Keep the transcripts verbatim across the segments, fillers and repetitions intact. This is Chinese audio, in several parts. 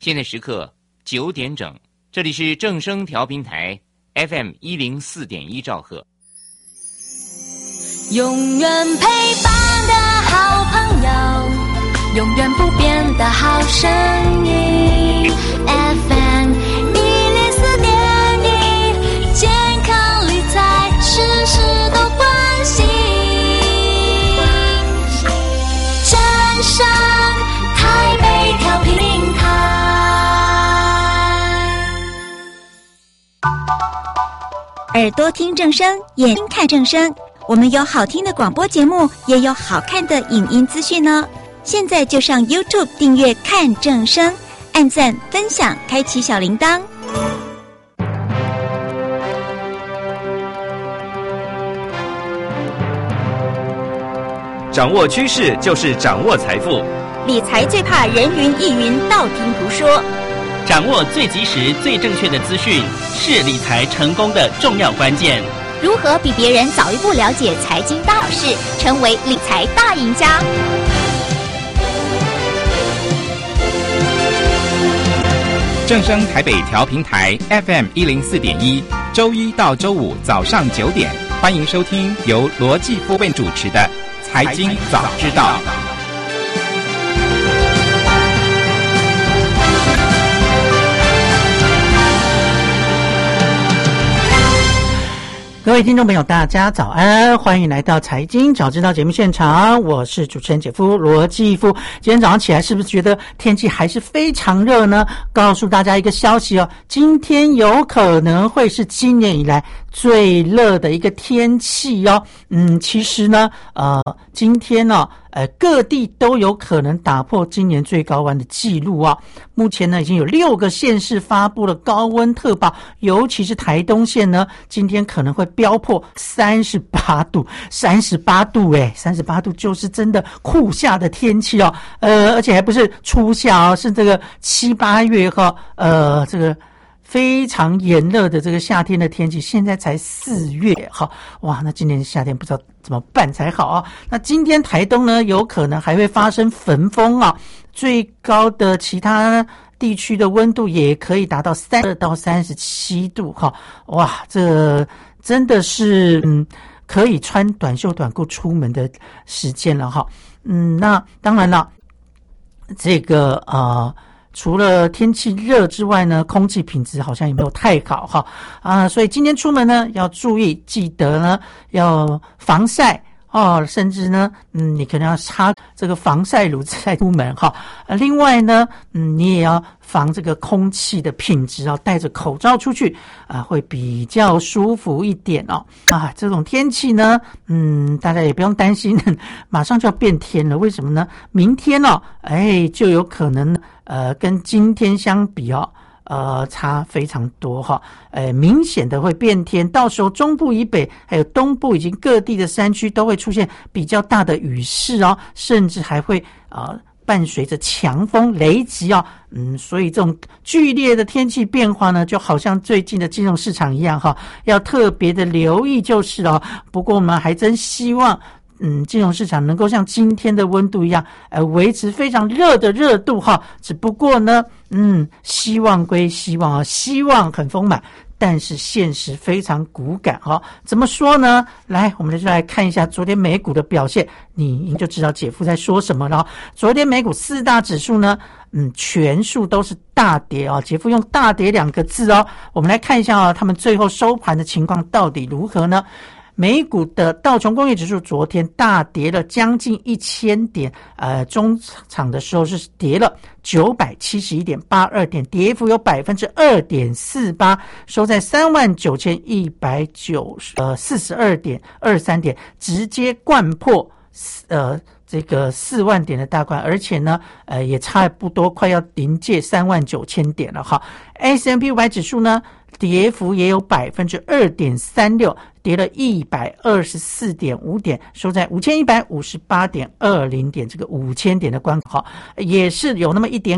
现在时刻九点整，这里是正声调频台 F M 一零四点一兆赫。 永远陪伴的好朋友，永远不变的好声音 F M 一零四点一，健康理财事事都关心，正声台北调频台。 耳朵听正声，眼睛看正声，我们有好听的广播节目，也有好看的影音资讯呢。现在就上 YouTube 订阅看正声，按赞分享，开启小铃铛。 掌握趋势就是掌握财富， 理财最怕人云亦云，道听途说。 掌握最及时、最正确的资讯，是理财成功的重要关键。 如何比别人早一步了解财经大小事，成为理财大赢家？ 正声台北调频台 F M 一零四点一，周一到周五早上九点，欢迎收听由罗继夫为主持的《财经早知道》。 各位听众朋友大家早安，欢迎来到财经早知道节目现场，我是主持人姐夫罗继夫。今天早上起来是不是觉得天气还是非常热呢？告诉大家一个消息哦，今天有可能会是今年以来最热的一个天气哦。嗯，其实呢呃今天呢、哦呃，各地都有可能打破今年最高温的记录啊！目前呢，已经有六个县市发布了高温特报，尤其是台东县呢，今天可能会飙破三十八度，三十八度诶，三十八度就是真的酷夏的天气哦。呃，而且还不是初夏哦，是这个七八月哈，呃，这个非常炎热的这个夏天的天气，现在才四月哈，哇，那今年夏天不知道怎么办才好啊！那今天台东呢，有可能还会发生焚风啊，最高的其他地区的温度也可以达到三十二到三十七度哈，哇，这真的是嗯，可以穿短袖短裤出门的时间了哈。嗯，那当然了，这个呃。除了天气热之外呢，空气品质好像也没有太好哈啊，所以今天出门呢要注意，记得呢要防晒哦，甚至呢，嗯，你可能要擦这个防晒乳再出门哈。啊，另外呢，嗯，你也要防这个空气的品质哦，戴着口罩出去啊，会比较舒服一点哦。啊，这种天气呢，嗯，大家也不用担心，马上就要变天了。为什么呢？明天哦，哎，就有可能呃，跟今天相比哦。呃，差非常多哈，呃，明显的会变天，到时候中部以北还有东部以及各地的山区都会出现比较大的雨势哦，甚至还会呃伴随着强风雷击哦，嗯，所以这种剧烈的天气变化呢，就好像最近的金融市场一样哈，要特别的留意就是哦。不过我们还真希望。嗯，金融市场能够像今天的温度一样，呃，维持非常热的热度哈。只不过呢，嗯，希望归希望啊，希望很丰满，但是现实非常骨感哈。怎么说呢？来，我们就来看一下昨天美股的表现，你就知道姐夫在说什么了。昨天美股四大指数呢，嗯，全数都是大跌哦。姐夫用大跌两个字哦。我们来看一下啊，他们最后收盘的情况到底如何呢？美股的道琼工业指数昨天大跌了将近一千点，呃，中场的时候是跌了九百七十一点八二点，跌幅有百分之二点四八，收在三万九千一百九十呃四十二点二三点，直接掼破呃这个四万点的大关，而且呢，呃，也差不多快要临界三万九千点了哈。S and P 五百指数呢？跌幅也有百分之二点三六，跌了一百二十四点五点，收在五千一百五十八点二零点，这个五千点的关口，也是有那么一点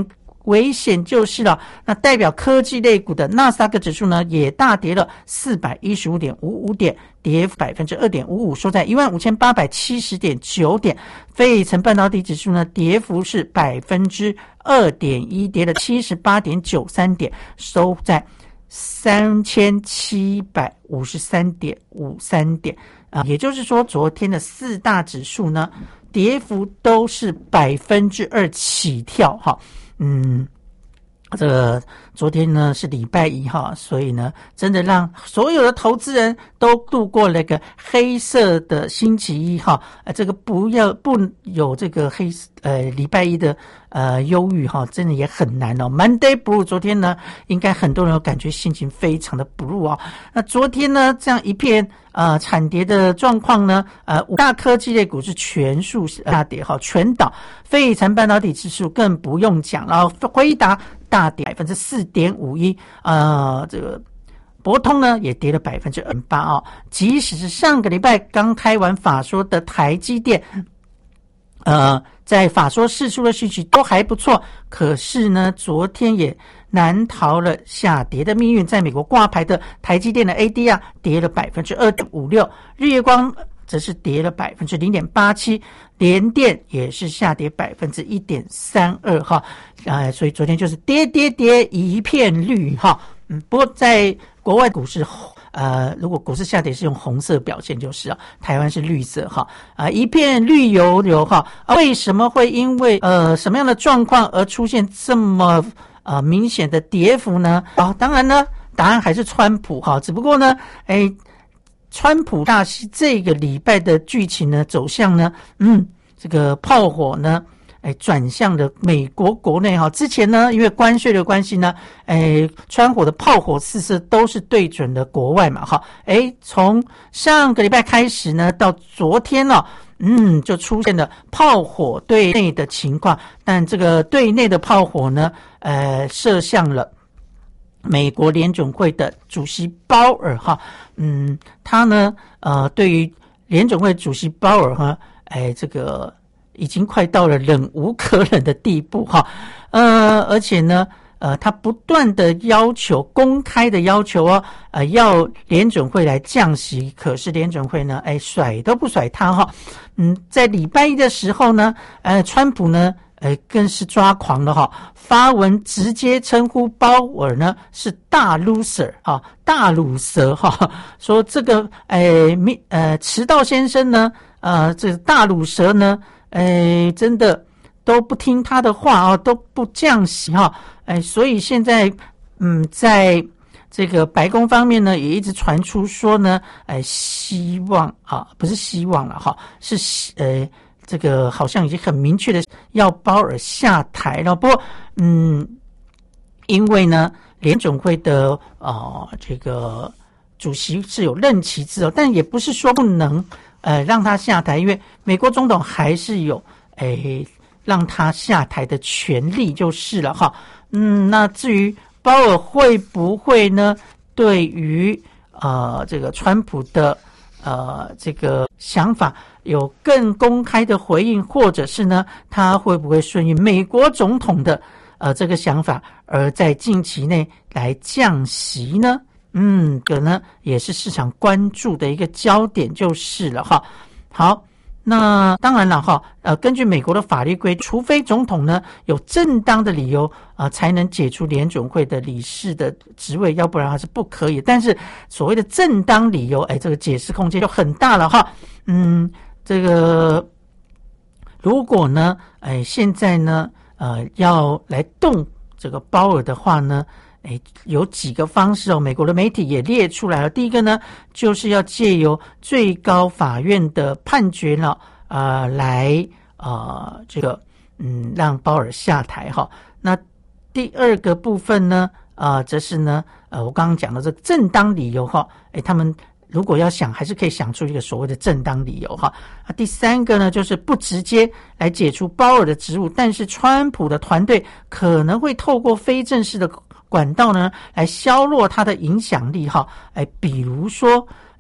危险就是了。那代表科技类股的纳斯达克指数呢，也大跌了四百一十五点五五点，跌幅百分之二点五五，收在一万五千八百七十点九点。费城半导体指数呢，跌幅是百分之二点一，跌了七十八点九三点，收在三千七百五十三点五三点。啊，也就是说，昨天的四大指数呢，跌幅都是百分之二起跳哈。嗯，这个昨天呢是礼拜一哈，所以呢，真的让所有的投资人都度过了一个黑色的星期一哈。呃，这个不要不有这个黑呃礼拜一的呃忧郁哈，真的也很难哦。Monday Blue， 昨天呢，应该很多人有感觉心情非常的 blue 哦。那昨天呢，这样一片呃惨跌的状况呢，呃五大科技类股是全数下跌哈，全倒。费城半导体指数更不用讲了，辉达大跌百分之四点五一，呃，这个博通呢也跌了百分之二点八哦。即使是上个礼拜刚开完法说的台积电，呃，在法说释出的讯息都还不错，可是呢，昨天也难逃了下跌的命运。在美国挂牌的台积电的 A D R 跌了百分之二点五六，日月光则是跌了百分之零点八七，联电也是下跌百分之一点三二哈，呃，所以昨天就是跌跌跌一片绿哈。嗯，不过在国外股市，呃，如果股市下跌是用红色表现就是啊，台湾是绿色哈，啊、呃，一片绿油油哈、啊。为什么会因为呃什么样的状况而出现这么呃明显的跌幅呢？啊，当然呢，答案还是川普哈，只不过呢，哎。川普大戏这个礼拜的剧情呢走向呢，嗯，这个炮火呢，哎，转向了美国国内哈。之前呢，因为关税的关系呢，哎，川火的炮火四射都是对准了国外嘛哈。哎，从上个礼拜开始呢，到昨天呢、哦，嗯，就出现了炮火对内的情况，但这个对内的炮火呢，呃，射向了美国联准会的主席鲍尔哈，嗯，他呢，呃，对于联准会主席鲍尔哈，哎，这个已经快到了忍无可忍的地步哈，呃，而且呢，呃，他不断的要求，公开的要求哦，呃，要联准会来降息，可是联准会呢，哎，甩都不甩他哈，嗯，在礼拜一的时候呢，呃，川普呢。哎，更是抓狂了哈！发文直接称呼鲍尔呢是大 loser 哈，大鲁蛇哈，说这个哎咪呃迟到先生呢，呃这个大鲁蛇呢，哎真的都不听他的话啊，都不降息哈，哎，所以现在嗯在这个白宫方面呢，也一直传出说呢，哎希望啊不是希望了哈，是呃。这个好像已经很明确的要鲍尔下台了，不过，嗯，因为呢，联准会的呃这个主席是有任期制哦，但也不是说不能呃让他下台，因为美国总统还是有诶让他下台的权利就是了哈。嗯，那至于鲍尔会不会呢，对于呃这个川普的呃这个想法有更公开的回应，或者是呢，他会不会顺应美国总统的呃这个想法，而在近期内来降息呢？嗯，这个呢也是市场关注的一个焦点就是了哈。好，那当然了哈，呃，根据美国的法律规，除非总统呢有正当的理由啊、呃，才能解除联准会的理事的职位，要不然还是不可以。但是所谓的正当理由，哎，这个解释空间就很大了哈。嗯。这个如果呢，哎，现在呢，呃，要来动这个鲍尔的话呢，哎，有几个方式哦。美国的媒体也列出来了。第一个呢，就是要借由最高法院的判决呢，呃，来呃，这个嗯，让鲍尔下台哈。那第二个部分呢，啊、呃，则是呢，呃，我刚刚讲的这个正当理由哈，哎，他们。如果要想，还是可以想出一个所谓的正当理由哈。啊，第三个呢，就是不直接来解除鲍尔的职务，但是川普的团队可能会透过非正式的管道呢，来削弱他的影响力哈。哎，比如说，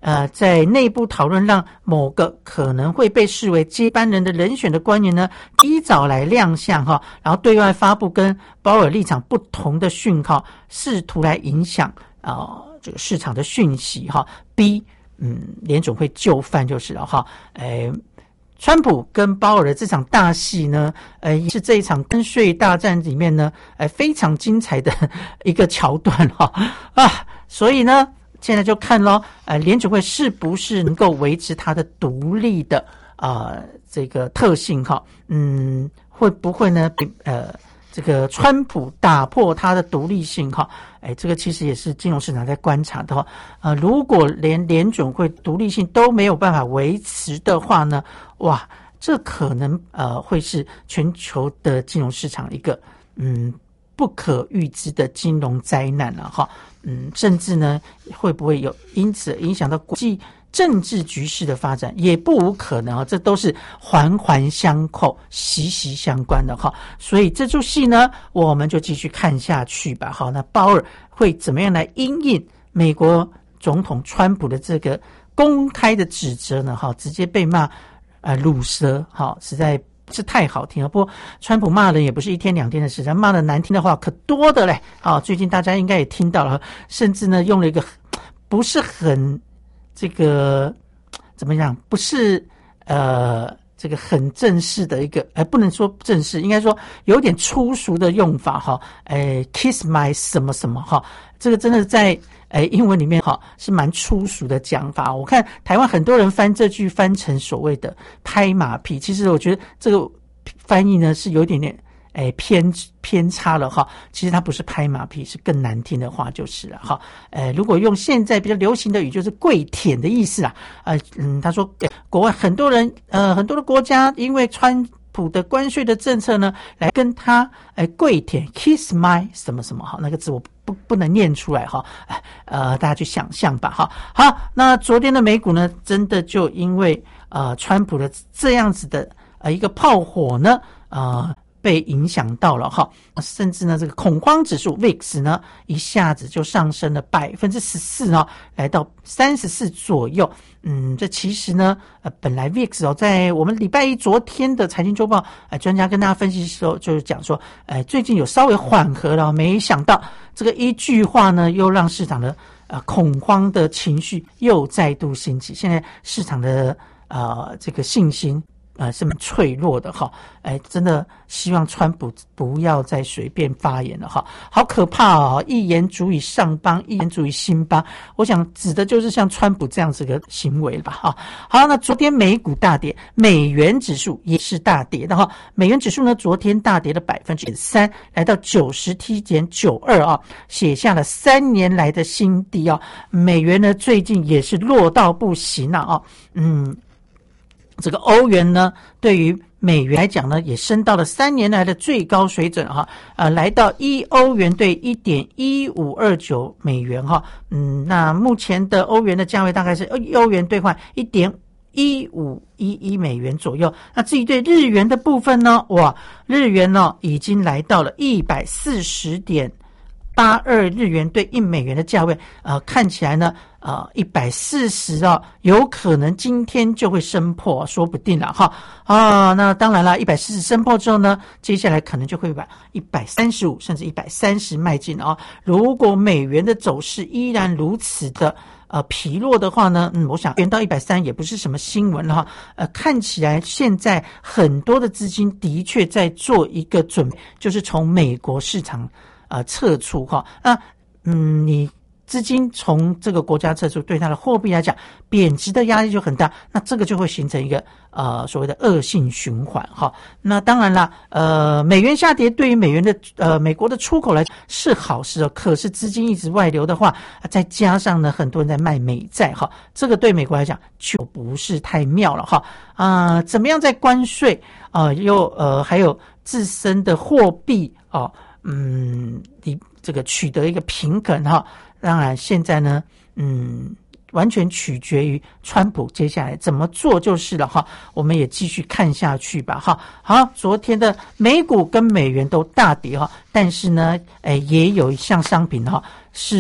呃，在内部讨论让某个可能会被视为接班人的人选的官员呢，提早来亮相哈，然后对外发布跟鲍尔立场不同的讯号，试图来影响啊、呃、这个市场的讯息哈，逼嗯联准会就范就是了哈，诶、呃。川普跟鲍尔的这场大戏呢，呃，是这一场关税大战里面呢，呃，非常精彩的一个桥段哈啊，所以呢，现在就看咯，呃，联准会是不是能够维持它的独立的啊、呃、这个特性哈，嗯，会不会呢？呃，这个川普打破它的独立性哈，哎，这个其实也是金融市场在观察的哈，呃，如果连联准会独立性都没有办法维持的话呢？哇，这可能呃会是全球的金融市场一个嗯不可预知的金融灾难了哈，嗯，甚至呢会不会有因此影响到国际政治局势的发展，也不无可能啊，这都是环环相扣、息息相关的哈。所以这出戏呢，我们就继续看下去吧。好，那鲍尔会怎么样来因应美国总统川普的这个公开的指责呢？哈，直接被骂。呃，乳蛇，好，实在是太好听了。不过，川普骂人也不是一天两天的事，他骂的难听的话可多的嘞。啊，最近大家应该也听到了，甚至呢用了一个不是很这个怎么样，不是呃这个很正式的一个，呃，不能说正式，应该说有点粗俗的用法哈。哎 ，kiss my 什么什么哈，这个真的在。哎，英文里面哈是蛮粗俗的讲法。我看台湾很多人翻这句翻成所谓的拍马屁，其实我觉得这个翻译呢是有一点点哎偏偏差了哈。其实它不是拍马屁，是更难听的话就是了哈。呃，如果用现在比较流行的语，就是跪舔的意思啊。呃，嗯，他说国外很多人呃很多的国家因为川普的关税的政策呢，来跟他哎跪舔 kiss my 什么什么哈，那个字我不不能念出来哈，呃，大家去想象吧哈。好，那昨天的美股呢，真的就因为呃川普的这样子的呃一个炮火呢，呃被影响到了哈，甚至呢这个恐慌指数 V I X 呢一下子就上升了百分之十四哦，来到三十四左右。嗯，这其实呢，呃，本来 V I X 哦，在我们礼拜一昨天的财经周报，呃，专家跟大家分析的时候，就是讲说，呃，最近有稍微缓和了，没想到这个一句话呢，又让市场的呃恐慌的情绪又再度兴起，现在市场的呃这个信心。呃，是蛮脆弱的哈，哎，真的希望川普不要再随便发言了哈，好可怕哦！一言足以上邦，一言足以兴邦。我想指的就是像川普这样子的行为了吧哈。好，那昨天美股大跌，美元指数也是大跌的哈。美元指数呢，昨天大跌了百分之三，来到九十七点九二啊，写下了三年来的新低啊。美元呢，最近也是弱到不行了啊，嗯。这个欧元呢，对于美元来讲呢，也升到了三年来的最高水准哈，呃，来到一欧元兑 一点一五二九 美元哈，嗯，那目前的欧元的价位大概是欧元兑换 一点一五一一 美元左右。那至于对日元的部分呢，哇，日元呢已经来到了一百四十点八二日元兑一美元的价位，呃，看起来呢。呃，一百四十啊，有可能今天就会升破，说不定了哈。啊，那当然了，一百四十升破之后呢，接下来可能就会把一百三十五甚至一百三十迈进啊。如果美元的走势依然如此的呃疲弱的话呢，嗯，我想元到一百三也不是什么新闻了哈。呃，看起来现在很多的资金的确在做一个准备，就是从美国市场呃撤出哈。那嗯，你。资金从这个国家撤出，对它的货币来讲，贬值的压力就很大，那这个就会形成一个呃所谓的恶性循环哈。那当然啦，呃，美元下跌对于美元的呃美国的出口来讲是好事哦，可是资金一直外流的话，再加上呢很多人在卖美债哈，这个对美国来讲就不是太妙了哈。啊、呃，怎么样在关税啊、呃、又呃还有自身的货币啊、哦，嗯，你这个取得一个平衡哈。当然，现在呢，嗯，完全取决于川普接下来怎么做就是了哈。我们也继续看下去吧哈。好，昨天的美股跟美元都大跌哈，但是呢，哎，也有一项商品哈是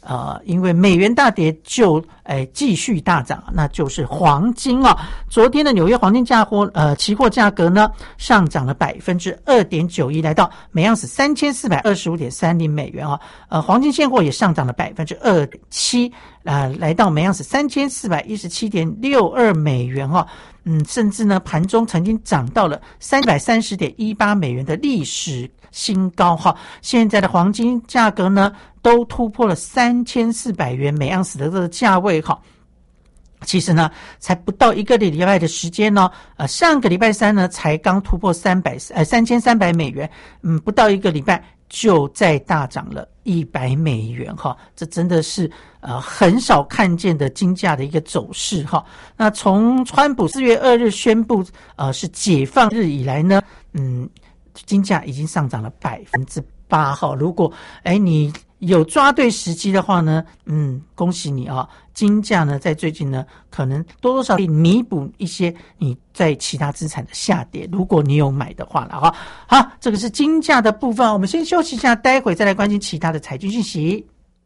呃，因为美元大跌就诶继续大涨，那就是黄金哦。昨天的纽约黄金价货呃期货价格呢上涨了百分之二点九一，来到每盎司三千四百二十五点三零美元哦。呃，黄金现货也上涨了百分之二点七，呃，来到每盎司三千四百一十七点六二美元哦。嗯，甚至呢盘中曾经涨到了三百三十点一八美元的历史新高哈。现在的黄金价格呢都突破了三千四百元每盎司的这个价位哈。其实呢才不到一个礼拜的时间呢，呃上个礼拜三呢才刚突破三百呃三千三百美元，嗯不到一个礼拜就再大涨了一百美元哈，这真的是呃很少看见的金价的一个走势哈。那从川普四月二日宣布呃是解放日以来呢，嗯金价已经上涨了百分之八哈。如果哎你有抓对时机的话呢，嗯，恭喜你啊！金价呢，在最近呢，可能多多少少可以弥补一些你在其他资产的下跌，如果你有买的话了啊。好，这个是金价的部分，我们先休息一下，待会再来关心其他的财经讯息。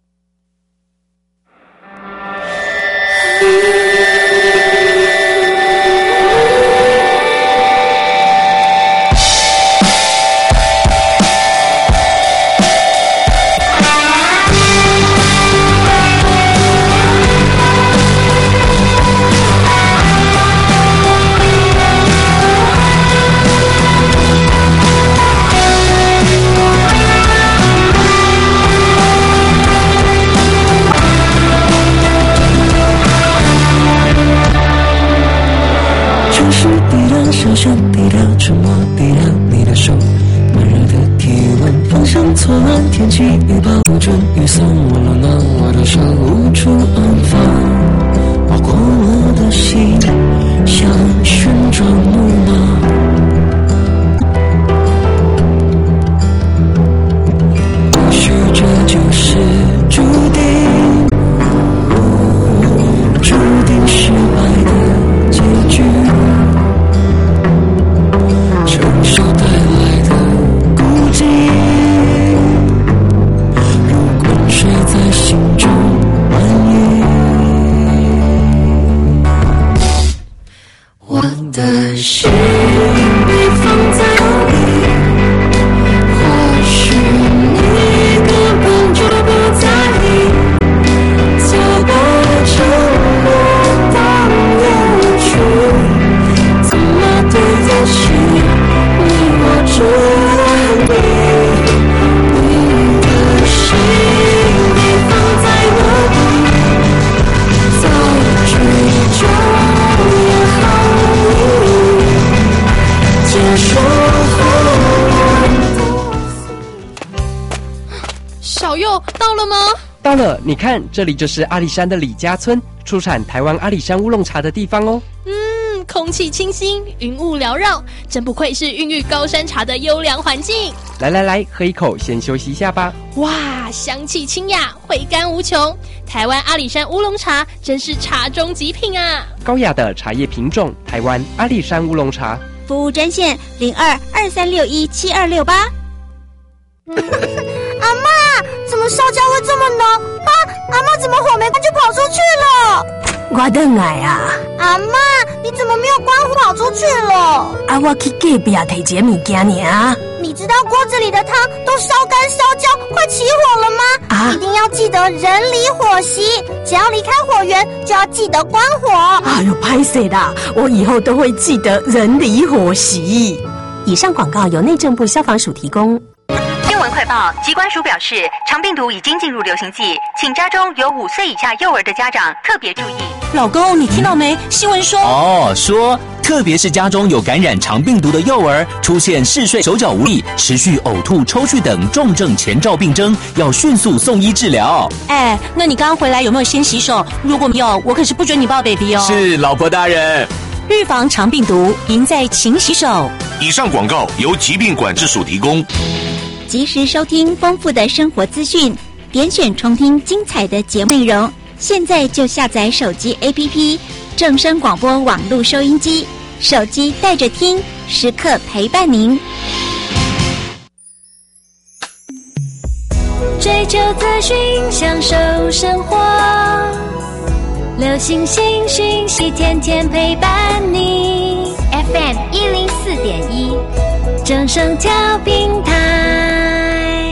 想象低了，沉默低了，你的手温热的体温，方向错乱，天气预报不准，雨伞忘了拿，我的手无处安放，包括我的心，像旋转木马。或许这就是注定，注定失败的结局。承受带来的孤寂，如滚水在心中蔓延。我的心被放在哪里？或许你根本就不在意，就把沉默当有趣，怎么对得起？这你，你的心被放在哪里？再追究也好，结束小佑到了吗？ 到了，你看，这里就是阿里山的李家村，出产台湾阿里山乌龙茶的地方哦。 嗯，空气清新，云雾缭绕，真不愧是孕育高山茶的优良环境。 来来来，喝一口，先休息一下吧。 哇，香气清雅，回甘无穷。台湾阿里山乌龙茶真是茶中极品啊！ 高雅的茶叶品种，台湾阿里山乌龙茶。 服务专线零二二三六一七二六八。 阿嬷，怎么烧焦会这么浓？啊，阿嬷怎么火没关就跑出去了？ 我等来啊！ 阿嬷，你怎么没有关火跑出去了？ 啊，我去隔壁提一个物件尔。 你知道锅子里的汤都烧干烧焦，快起火了吗？啊！一定要记得人离火熄，只要离开火源就要记得关火。 哎呦，拍谁的？我以后都会记得人离火熄。以上广告由内政部消防署提供。 新闻快报，疾管署表示，肠病毒已经进入流行季，请家中有五岁以下幼儿的家长特别注意。 老公，你听到没？新闻说哦，说特别是家中有感染肠病毒的幼儿，出现嗜睡、手脚无力、持续呕吐、抽搐等重症前兆病征，要迅速送医治疗。 哎，那你刚刚回来有没有先洗手？如果没有，我可是不准你抱 baby 哦。 是，老婆大人。 预防肠病毒，赢在勤洗手。 以上广告由疾病管制署提供。 及时收听丰富的生活资讯，点选重听精彩的节目内容。现在就下载手机 A P P 正声广播网络收音机，手机带着听，时刻陪伴您。 追求资讯，享受生活。流星星讯息，天天陪伴你。F M 一零四点一，正声调频台。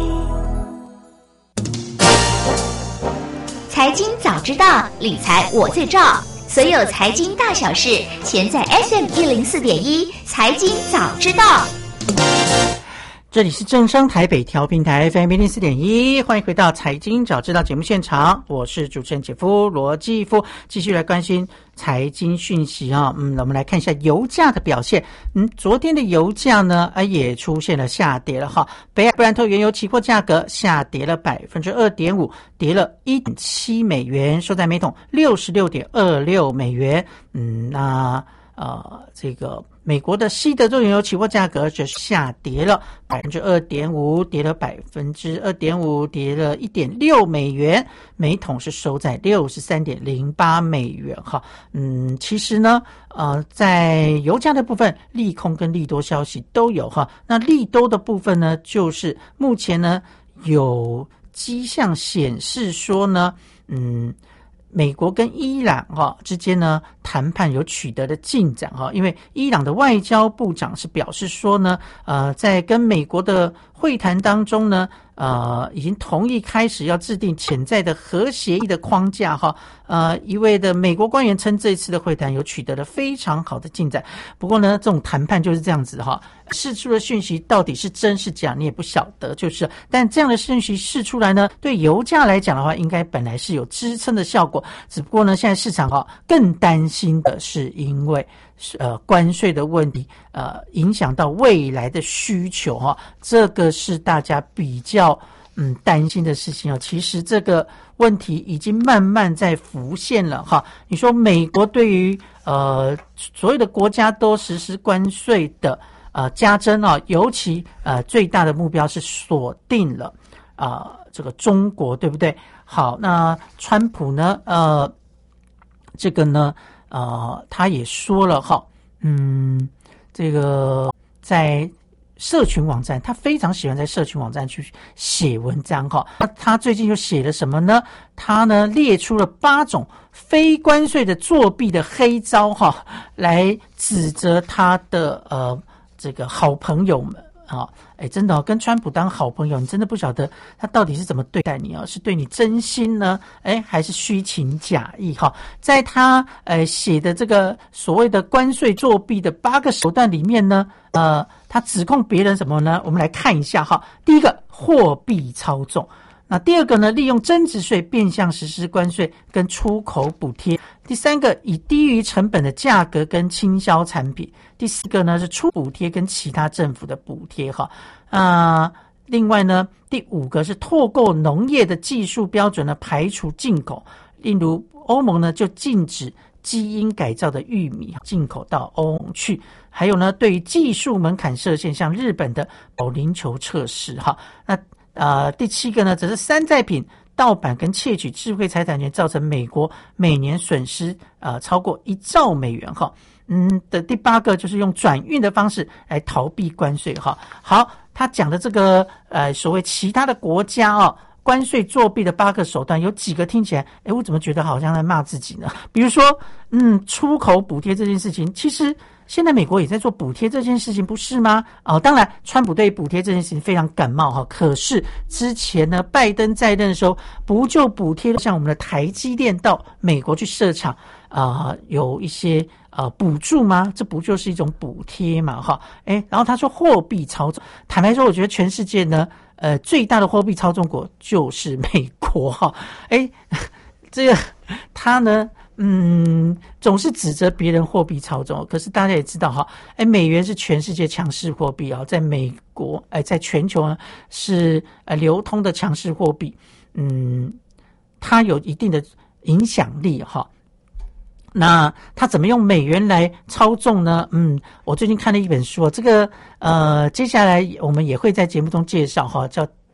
财经早知道，理财我最照。所有财经大小事，全在 F M 一零四点一财经早知道。 这里是正声台北调频台 F M 一零四点一，欢迎回到财经早知道节目现场，我是主持人姐夫罗继夫，继续来关心财经讯息啊。嗯，我们来看一下油价的表现。嗯，昨天的油价呢，啊也出现了下跌了哈。北海布兰特原油期货价格下跌了百分之二点五，跌了一点七美元，收在每桶六十六点二六美元。嗯，那呃这个。美国的西德州原油期货价格则下跌了百分之二点五，跌了百分之二点五，跌了一点六美元，每桶是收在六十三点零八美元哈。嗯，其实呢，呃，在油价的部分，利空跟利多消息都有哈。那利多的部分呢，就是目前呢有迹象显示说呢，嗯。美国跟伊朗哈之间呢谈判有取得的进展哈，因为伊朗的外交部长是表示说呢，呃，在跟美国的会谈当中呢，呃，已经同意开始要制定潜在的核协议的框架哈。呃，一位的美国官员称这次的会谈有取得了非常好的进展。不过呢，这种谈判就是这样子哈，释出的讯息到底是真是假，你也不晓得，就是。但这样的讯息释出来呢，对油价来讲的话，应该本来是有支撑的效果。只不过呢，现在市场哈更担心的是因为呃关税的问题，呃影响到未来的需求哈，这个是大家比较嗯担心的事情哦。其实这个问题已经慢慢在浮现了哈。你说美国对于呃所有的国家都实施关税的呃加征啊，尤其呃最大的目标是锁定了啊、呃、这个中国，对不对？好，那川普呢？呃，这个呢，呃，他也说了哈，嗯，这个在社群网站，他非常喜欢在社群网站去写文章哈。那他最近又写了什么呢？他呢列出了八种非关税的作弊的黑招哈，来指责他的呃这个好朋友们。啊，哎，真的、哦、跟川普当好朋友，你真的不晓得他到底是怎么对待你啊？是对你真心呢，哎，还是虚情假意？哈，在他呃写的这个所谓的关税作弊的八个手段里面呢，呃，他指控别人什么呢？我们来看一下哈。第一个，货币操纵。那第二个呢，利用增值税变相实施关税跟出口补贴。第三个，以低于成本的价格跟倾销产品。第四个呢，是出补贴跟其他政府的补贴哈。啊、呃，另外呢，第五个是透过农业的技术标准呢排除进口，例如欧盟呢就禁止基因改造的玉米进口到欧盟去。还有呢，对于技术门槛设限，像日本的保龄球测试哈。那呃，第七个呢，则是山寨品盗版跟窃取智慧财产权，造成美国每年损失呃超过一兆美元哈。嗯的第八个就是用转运的方式来逃避关税哈。好，他讲的这个呃所谓其他的国家哦关税作弊的八个手段，有几个听起来，诶，我怎么觉得好像在骂自己呢？比如说，嗯，出口补贴这件事情，其实现在美国也在做补贴这件事情，不是吗？哦，当然，川普对补贴这件事情非常感冒哈。可是之前呢，拜登在任的时候，不就补贴像我们的台积电到美国去设厂啊、呃，有一些呃补助吗？这不就是一种补贴嘛？哈，诶，然后他说货币操纵，坦白说，我觉得全世界呢。呃，最大的货币操纵国就是美国哈，哎，这个他呢，嗯，总是指责别人货币操纵，可是大家也知道哈，哎，美元是全世界强势货币啊，在美国，哎，在全球呢是呃流通的强势货币，嗯，它有一定的影响力哈。那他怎么用美元来操纵呢？嗯，我最近看了一本书，这个呃，接下来我们也会在节目中介绍哈，叫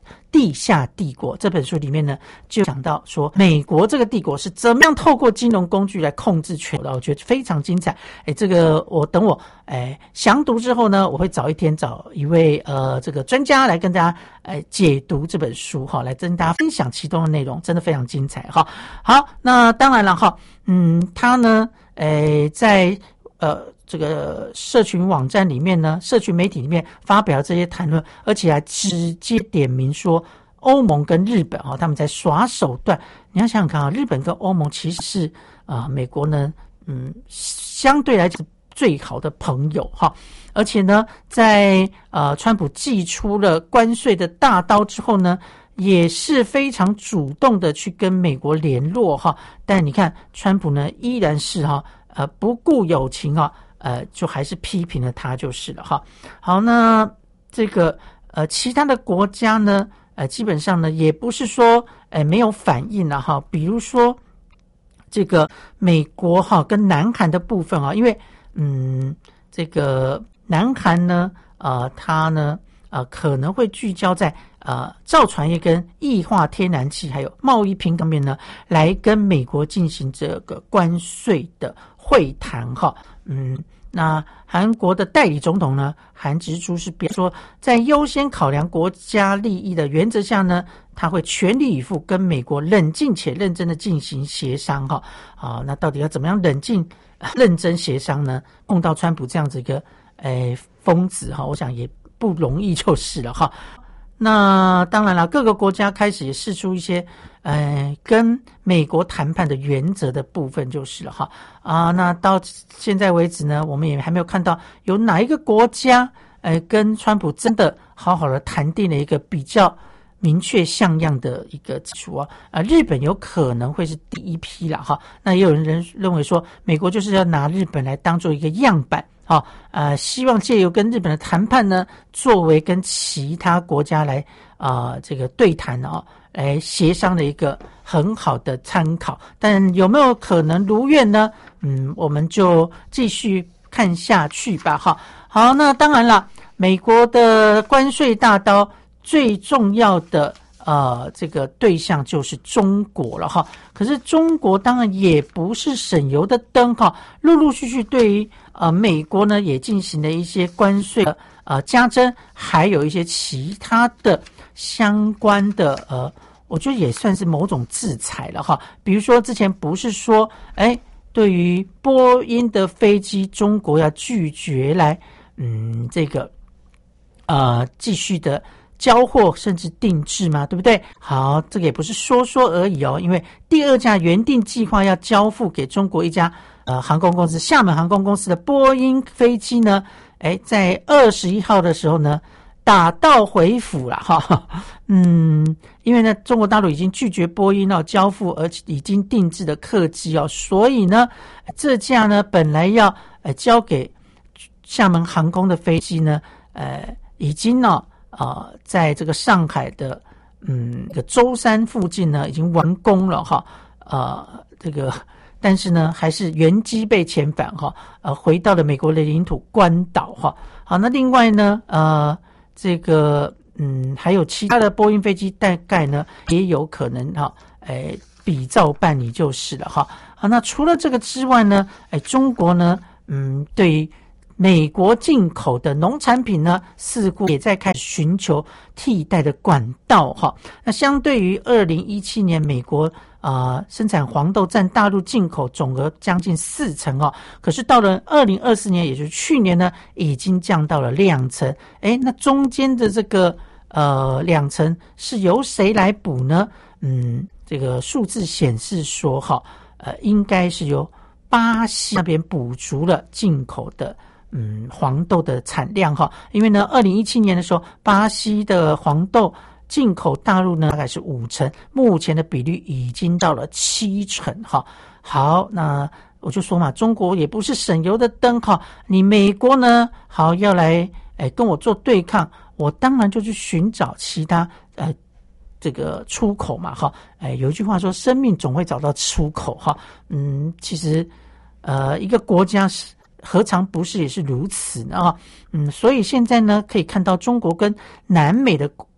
地下帝国》这本书里面呢，就讲到说美国这个帝国是怎么样透过金融工具来控制全球的，我觉得非常精彩。哎，这个我等我哎详读之后呢，我会找一天找一位呃这个专家来跟大家哎解读这本书哈，来跟大家分享其中的内容，真的非常精彩哈。好，那当然了哈，嗯，他呢，哎在呃。这个社群网站里面呢，社群媒体里面发表这些谈论，而且还直接点名说欧盟跟日本啊、哦，他们在耍手段。你要想想看啊，日本跟欧盟其实是啊、呃，美国呢，嗯，相对来讲最好的朋友哈、哦。而且呢，在呃川普祭出了关税的大刀之后呢，也是非常主动的去跟美国联络哈。但你看，川普呢依然是哈呃不顾友情啊。呃，就还是批评了他就是了哈。好，那这个呃，其他的国家呢，呃，基本上呢，也不是说呃没有反应了哈。比如说这个美国哈跟南韩的部分啊，因为嗯，这个南韩呢，呃，它呢，呃，可能会聚焦在呃造船业跟液化天然气还有贸易品方面呢，来跟美国进行这个关税的会谈哈。嗯，那韩国的代理总统呢，韩直洙是比如说，在优先考量国家利益的原则下呢，他会全力以赴跟美国冷静且认真的进行协商哈。啊，那到底要怎么样冷静、认真协商呢？碰到川普这样子一个诶疯子哈，我想也不容易就是了哈。那当然了，各个国家开始也释出一些呃跟美国谈判的原则的部分就是了哈啊。那到现在为止呢，我们也还没有看到有哪一个国家呃跟川普真的好好的谈定了一个比较明确像样的一个基础啊。啊，日本有可能会是第一批了哈。那也有人认为说，美国就是要拿日本来当做一个样板。好、哦，呃，希望借由跟日本的谈判呢，作为跟其他国家来啊、呃、这个对谈哦，来协商的一个很好的参考。但有没有可能如愿呢？嗯，我们就继续看下去吧。哈，好，那当然了，美国的关税大刀最重要的呃这个对象就是中国了哈。可是中国当然也不是省油的灯哈，陆陆续续对于呃，美国呢也进行了一些关税的呃加征，还有一些其他的相关的呃，我觉得也算是某种制裁了哈。比如说之前不是说，哎，对于波音的飞机，中国要拒绝来嗯这个呃继续的交货甚至定制嘛，对不对？好，这个也不是说说而已哦，因为第二架原定计划要交付给中国一家呃航空公司厦门航空公司的波音飞机呢，哎，在二十一号的时候呢打道回府了哈。嗯，因为呢中国大陆已经拒绝波音要交付而且已经定制的客机哦，所以呢这架呢本来要呃交给厦门航空的飞机呢，呃已经呢呃在这个上海的嗯这个舟山附近呢已经完工了哈。呃这个但是呢还是原机被遣返哈，呃回到了美国的领土关岛哈。好，那另外呢呃这个嗯还有其他的波音飞机大概呢也有可能哈，哎比照办理就是了哈。好，那除了这个之外呢，哎中国呢嗯对于美国进口的农产品呢，似乎也在开始寻求替代的管道哈。那相对于二零一七年，美国啊、呃、生产黄豆占大陆进口总额将近四成哦，可是到了二零二四年，也就是去年呢，已经降到了两成。诶，那中间的这个呃两成是由谁来补呢？嗯，这个数字显示说哈，呃，应该是由巴西那边补足了进口的。嗯，黄豆的产量哈，因为呢，二零一七年的时候，巴西的黄豆进口大陆呢大概是五成，目前的比率已经到了七成哈。好，那我就说嘛，中国也不是省油的灯哈，你美国呢，好要来哎跟我做对抗，我当然就去寻找其他呃这个出口嘛哈。哎，有一句话说，生命总会找到出口哈。嗯，其实呃一个国家是。何尝不是也是如此呢？啊，嗯，所以现在呢，可以看到中国跟南美的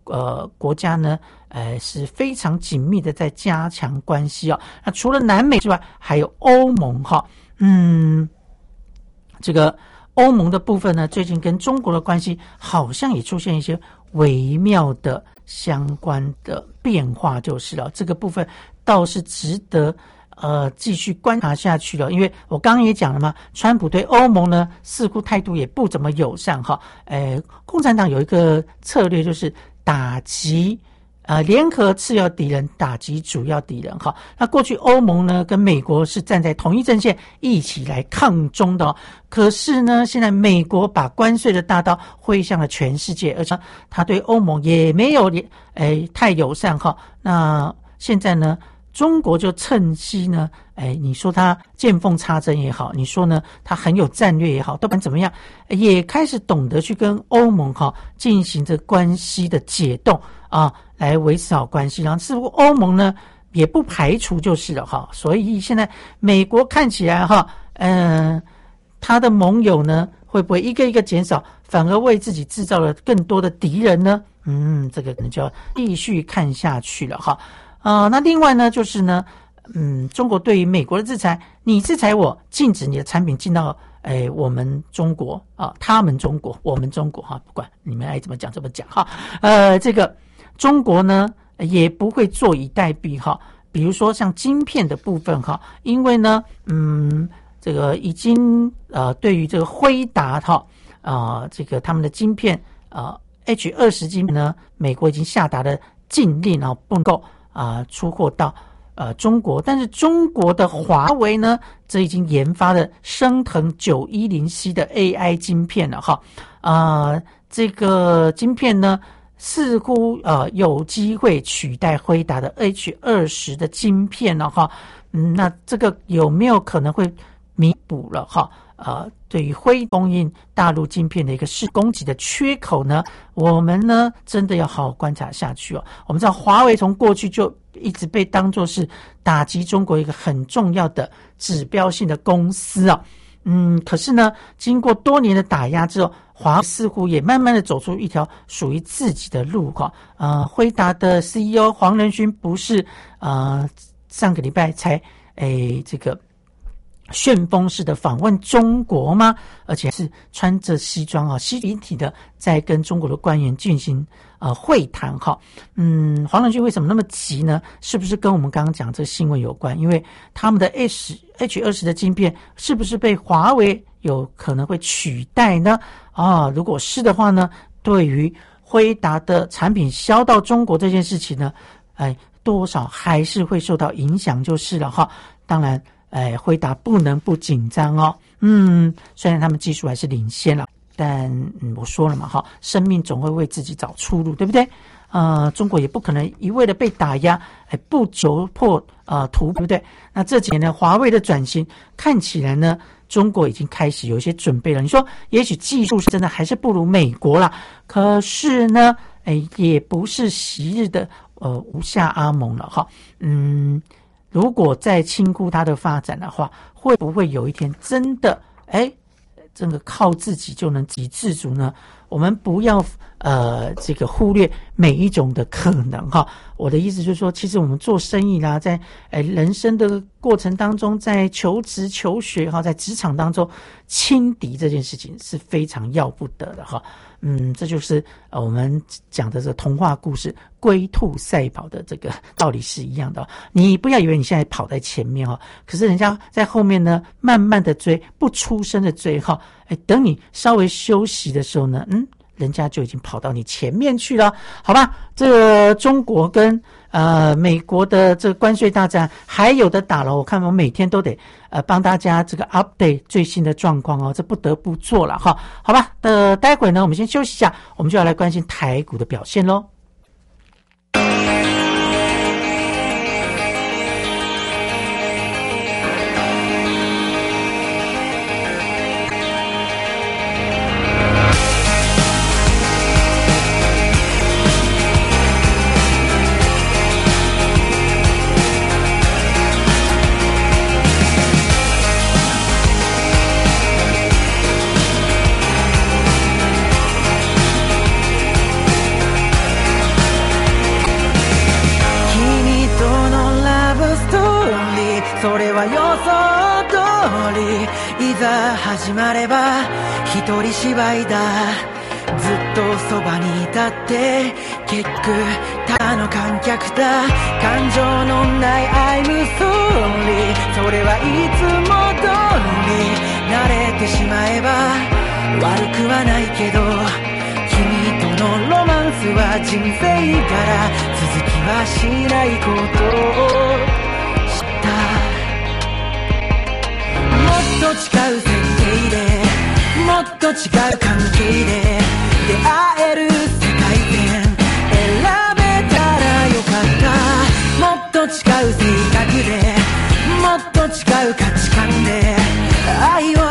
呃国家呢，呃是非常紧密的在加强关系哦。那除了南美之外，还有欧盟哈、哦，嗯，这个欧盟的部分呢，最近跟中国的关系好像也出现一些微妙的相关的变化，就是了。这个部分倒是值得呃继续观察下去了，因为我刚刚也讲了嘛，川普对欧盟呢似乎态度也不怎么友善哈。呃，共产党有一个策略就是打击。呃，联合次要敌人，打击主要敌人哈。那过去欧盟呢跟美国是站在同一阵线，一起来抗中的、哦。可是呢，现在美国把关税的大刀挥向了全世界，而且他对欧盟也没有诶太友善哈。那现在呢，中国就趁机呢，哎，你说他见缝插针也好，你说呢他很有战略也好，不管怎么样，也开始懂得去跟欧盟哈进行着关系的解冻啊。来维持好关系，然后似乎欧盟呢也不排除就是了哈，所以现在美国看起来哈，嗯、呃，他的盟友呢会不会一个一个减少，反而为自己制造了更多的敌人呢？嗯，这个可能就要继续看下去了哈。啊、呃，那另外呢就是呢，嗯，中国对于美国的制裁，你制裁我，禁止你的产品进到哎我们中国啊，他们中国，我们中国哈，不管你们爱怎么讲怎么讲哈，呃，这个。中国呢也不会坐以待毙哈，比如说像晶片的部分哈，因为呢，嗯，这个已经呃对于这个辉达哈啊、呃、这个他们的晶片啊、呃、H 二十 晶片呢，美国已经下达了禁令啊，不能够啊、呃、出货到呃中国，但是中国的华为呢，则已经研发了升腾九一零 C 的 A I 晶片了哈啊、呃，这个晶片呢。似乎呃有机会取代辉达的 H 二十 的晶片了哈，嗯，那这个有没有可能会弥补了哈？呃，对于辉供应大陆晶片的一个是供给的缺口呢？我们呢真的要好好观察下去哦。我们知道华为从过去就一直被当作是打击中国一个很重要的指标性的公司啊、哦。嗯，可是呢，经过多年的打压之后，华为似乎也慢慢的走出一条属于自己的路哈。呃，辉达的 C E O 黄仁勋不是呃上个礼拜才诶这个旋风式的访问中国吗？而且是穿着西装啊，西集体的在跟中国的官员进行呃会谈哈。嗯，黄仁勋为什么那么急呢？是不是跟我们刚刚讲这个新闻有关？因为他们的 H H 二十 的晶片是不是被华为有可能会取代呢？啊，如果是的话呢，对于辉达的产品销到中国这件事情呢，哎，多少还是会受到影响就是了哈。当然。哎，辉达不能不紧张哦。嗯，虽然他们技术还是领先了，但嗯，我说了嘛，哈，生命总会为自己找出路，对不对？呃，中国也不可能一味的被打压，哎，不求破呃图，对不对？那这几年呢，华为的转型看起来呢，中国已经开始有一些准备了。你说，也许技术是真的还是不如美国啦，可是呢，哎，也不是昔日的呃无下阿蒙了哈。嗯。如果再轻估它的发展的话，会不会有一天真的哎，这个靠自己就能自给自足呢？我们不要呃这个忽略每一种的可能哈。我的意思就是说，其实我们做生意啦，在哎人生的过程当中，在求职求学哈，在职场当中轻敌这件事情是非常要不得的哈。嗯，这就是呃我们讲的这个童话故事龟兔赛跑的这个道理是一样的、哦。你不要以为你现在跑在前面哈、哦，可是人家在后面呢，慢慢的追，不出声的追哈。哎，等你稍微休息的时候呢，嗯，人家就已经跑到你前面去了，好吧？这个中国跟呃美国的这个关税大战还有的打了，我看我每天都得呃帮大家这个 update 最新的状况哦，这不得不做了哈，好吧？呃，待会呢我们先休息一下，我们就要来关心台股的表现咯。 は予想通りいざ始まれば一人芝居だずっとそばにいたって結局ただの観客だ感情のない I'm sorry それはいつも通り慣れてしまえば悪くはないけど君とのロマンスは人生から続きはしないことを知ったもっと違う設定でもっと違う関係で出会える世界線選べたらよかったもっと違う性格でもっと違う価値観で愛を伝えられ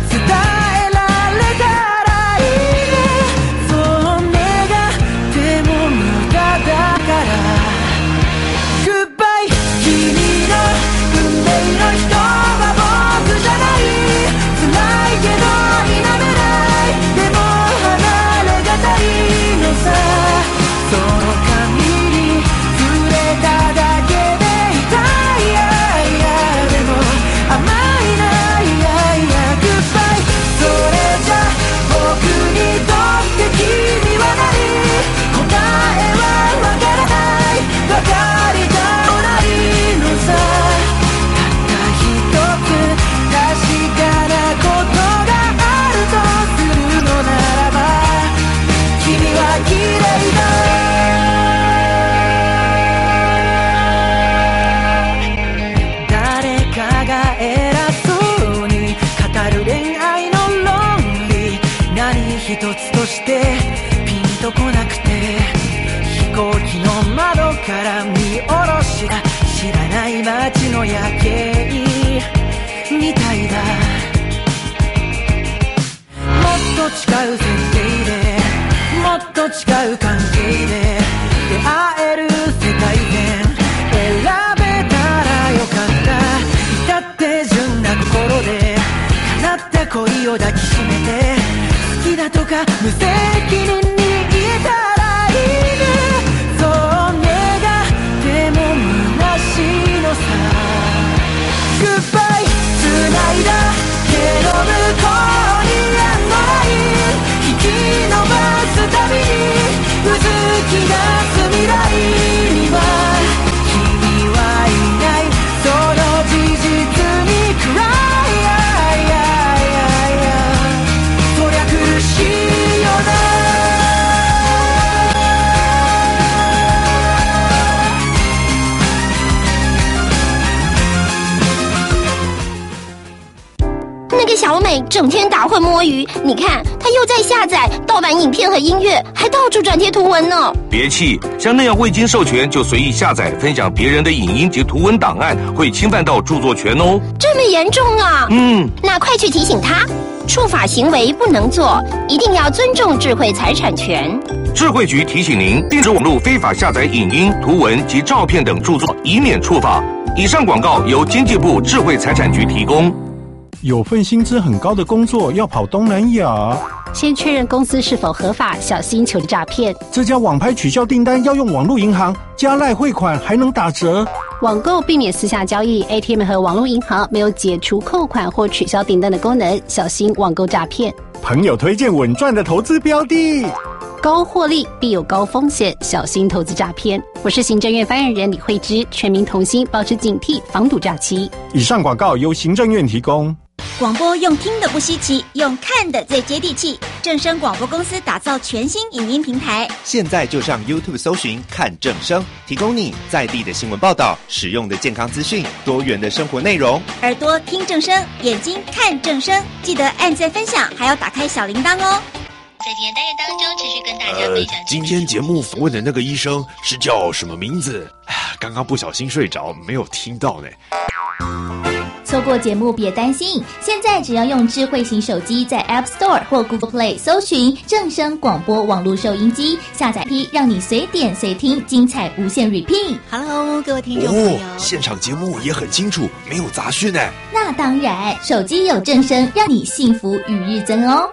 たらいいねそう願っても無駄だからグッバイ君の運命の人は僕じゃない辛いけど否めないでも離れがたいのさその髪に触れただけで痛いやいやでも甘いないやいやグッバイそれじゃ僕にとって君は何答えはわからないわかりたくないのさたった一つ確かなことがあるとするのならば君は綺麗だ誰かが偉そうに語る恋愛の論理何一つとしてピンとこなくて飛行機の窓から見下ろした知らない街の夜景みたいだもっと違う設定でもっと違う関係で出会える世界線選べたらよかった至って純な心で叶った恋を抱きしめて好きだとか無責任に言えたらいいねそう願っても虚しいのさグッバイ繋いだけど向こうにエンドライン引き伸ばすたびにうずき出す未来には君はいないその事実に暗いやいやいやいやそりゃ苦しいよな那个小美整天打混摸鱼，你看她又在下载盗版影片和音乐，还到处转贴图文呢。 别气，像那样未经授权就随意下载分享别人的影音及图文档案，会侵犯到著作权哦。 这么严重啊？ 嗯， 那快去提醒她，触法行为不能做，一定要尊重智慧财产权。 智慧局提醒您，禁止网络非法下载影音、图文及照片等著作，以免触法。以上广告由经济部智慧财产局提供。 有份薪资很高的工作要跑东南亚， 先确认公司是否合法，小心求诈骗。 这家网拍取消订单要用网络银行，加赖汇款还能打折。 网购避免私下交易 ，A T M 和网络银行没有解除扣款或取消订单的功能，小心网购诈骗。 朋友推荐稳赚的投资标的， 高获利必有高风险，小心投资诈骗。我是行政院发言人李慧芝，全民同心，保持警惕，防堵诈欺。 以上广告由行政院提供。 广播用听的不稀奇，用看的最接地气。正声广播公司打造全新影音平台， 现在就上 YouTube 搜寻看正声，提供你在地的新闻报道、实用的健康资讯、多元的生活内容。 耳朵听正声，眼睛看正声，记得按赞分享，还要打开小铃铛哦。 在今天单元当中，持续跟大家分享、呃。 今天节目访问的那个医生是叫什么名字？刚刚不小心睡着，没有听到呢。 错过节目别担心，现在只要用智慧型手机在 App Store 或 Google Play 搜寻正声广播网络收音机，下载 A P P 让你随点随听，精彩无限 repeat。Hello， 各位听众朋友， 哦，现场节目也很清楚，没有杂讯呢。 那当然，手机有正声，让你幸福与日增哦。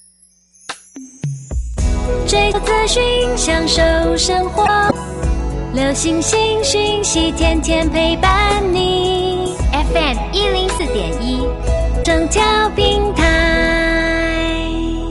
追求资讯，享受生活。 流星星讯息，天天陪伴你。 F M 一零四点一， 整条平台。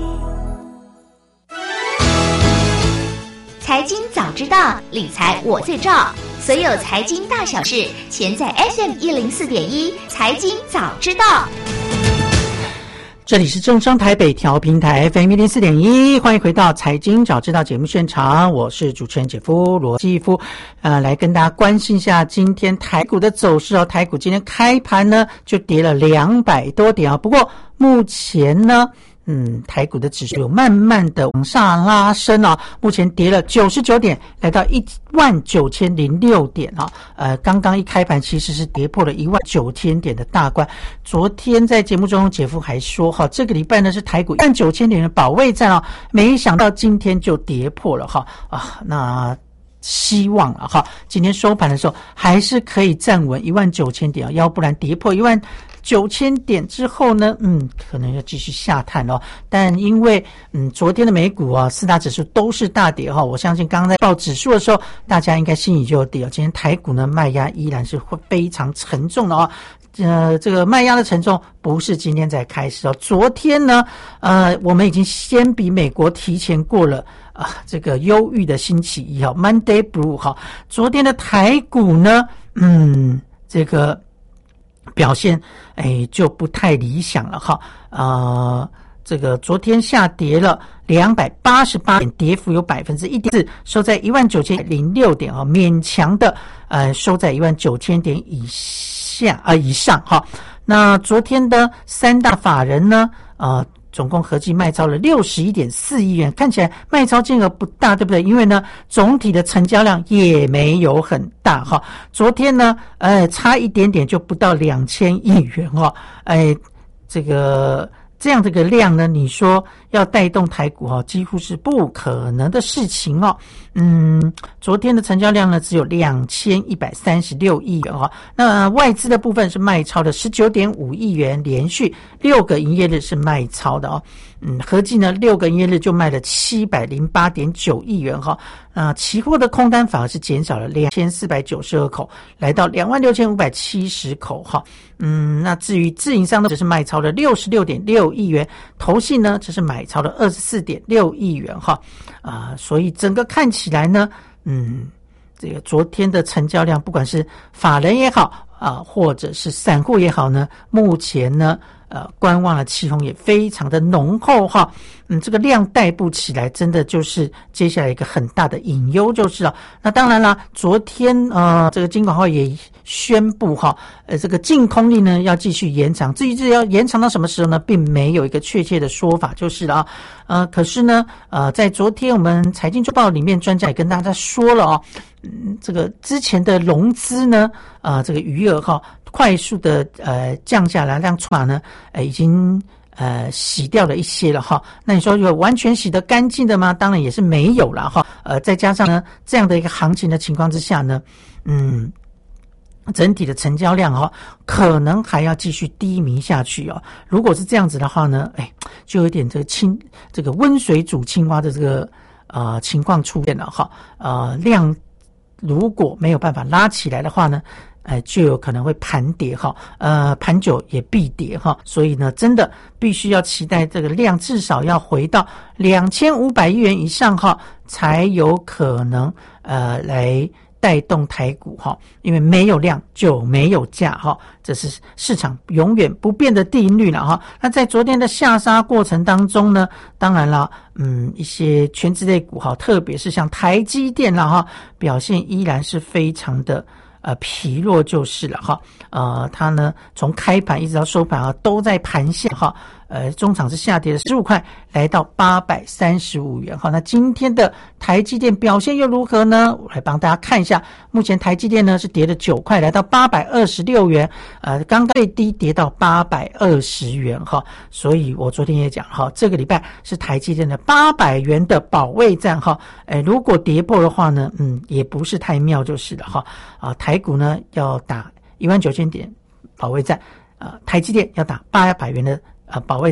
财经早知道，理财我最照。所有财经大小事，全在 F M 一零四点一财经早知道。 这里是正声台北调频台 F M 一零四点一，欢迎回到财经早知道节目现场，我是主持人姐夫罗继夫，呃，来跟大家关心一下今天台股的走势哦。台股今天开盘呢就跌了两百多点啊，不过目前呢。嗯，台股的指数有慢慢的往上拉升啊，目前跌了九十九点，来到一万九千零六点啊。呃，刚刚一开盘其实是跌破了一万九千点的大关。昨天在节目中，姐夫还说哈，这个礼拜呢是台股一万九千点的保卫战啊，没想到今天就跌破了哈啊，那。希望了哈，今天收盘的时候还是可以站稳一万九千点啊，要不然跌破一万九千点之后呢，嗯，可能要继续下探哦。但因为嗯，昨天的美股啊，四大指数都是大跌哈，我相信刚刚在报指数的时候，大家应该心里就有底了。今天台股呢，卖压依然是会非常沉重的哦。呃，这个卖压的沉重不是今天才开始哦，昨天呢，呃，我们已经先比美国提前过了。啊，这个忧郁的星期一哈 ，Monday Blue 哈，昨天的台股呢，嗯，这个表现哎就不太理想了哈，呃，这个昨天下跌了两百八十八点，跌幅有百分之一点四，收在一万九千零六点啊，勉强的呃收在一万九千点以下啊、呃、以上哈。那昨天的三大法人呢，呃。总共合计卖超了 六十一点四亿元，看起来卖超金额不大，对不对？因为呢，总体的成交量也没有很大哈。昨天呢，呃，差一点点就不到两千亿元哦，哎，这个这样的一个量呢，你说要带动台股哦，几乎是不可能的事情哦。嗯，昨天的成交量呢只有两千一百三十六亿元哦。那外资的部分是卖超的 十九点五亿元，连续六个营业日是卖超的哦。嗯，合计呢六个营业日就卖了七百零八点九亿元哈。啊，期货的空单反而是减少了两千四百九十二口，来到两万六千五百七十口哈。嗯，那至于自营商呢，只是卖超了 六十六点六亿元，投信呢这是买超了 二十四点六亿元哈。啊，所以整个看起来呢，嗯，这个昨天的成交量，不管是法人也好啊，或者是散户也好呢，目前呢。呃，观望的气氛也非常的浓厚哈，嗯，这个量带不起来，真的就是接下来一个很大的隐忧就是了。那当然啦，昨天呃，这个金管会也宣布哈，呃，这个净空令呢要继续延长，至于这要延长到什么时候呢，并没有一个确切的说法就是了啊。呃，可是呢，呃，在昨天我们财经周报里面，专家也跟大家说了哦，嗯，这个之前的融资呢，呃，这个余额哈。快速的呃降下来，让筹码呢呃已经呃洗掉了一些了哈。那你说有完全洗得干净的吗？当然也是没有了哈。呃，再加上呢这样的一个行情的情况之下呢，嗯，整体的成交量哈、哦、可能还要继续低迷下去哦。如果是这样子的话呢，哎，就有点这个青这个温水煮青蛙的这个呃情况出现了哈。呃，量如果没有办法拉起来的话呢。哎，就有可能会盘跌哈，呃，盘久也必跌哈，所以呢，真的必须要期待这个量至少要回到两千五百亿元以上哈，才有可能呃来带动台股哈，因为没有量就没有价哈，这是市场永远不变的定律了哈。那在昨天的下杀过程当中呢，当然了，嗯，一些全职类股哈，特别是像台积电啦哈，表现依然是非常的。呃，疲弱就是了哈，呃，它呢从开盘一直到收盘啊，都在盘下哈，呃，中场是下跌了十五块，来到八百三十五元哈。那今天的台积电表现又如何呢？我来帮大家看一下，目前台积电呢是跌了九块，来到八百二十六元，呃，刚刚最低跌到八百二十元哈。所以我昨天也讲哈，这个礼拜是台积电的八百元的保卫战哈，哎，如果跌破的话呢，嗯，也不是太妙就是了哈，啊，台。台股呢要打一万九千点保卫战，呃，台积电要打八百元的呃保卫战，